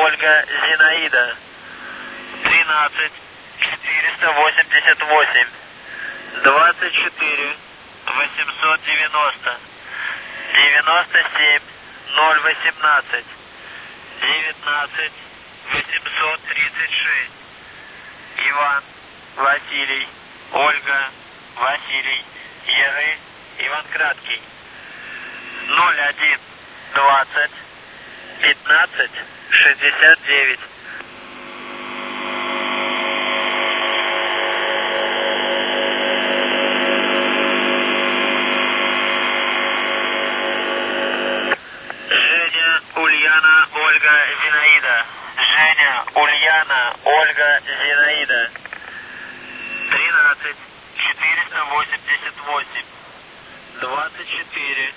Ольга Зинаида. 13 488 24 890 97 018 19 836. Иван, Василий, Ольга, Василий, Еры, Иван Краткий. 01 20 15 69. Женя, Ульяна, Ольга, Зинаида. Женя, Ульяна, Ольга, Зинаида. 13 488 24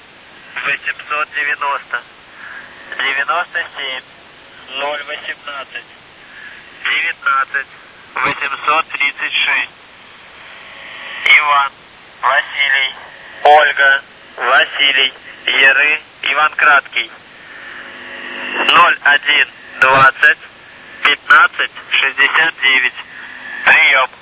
890 97 018 19 836. Иван, Василий, Ольга, Василий, Еры, Иван Краткий. 01 20 15 69. Прием.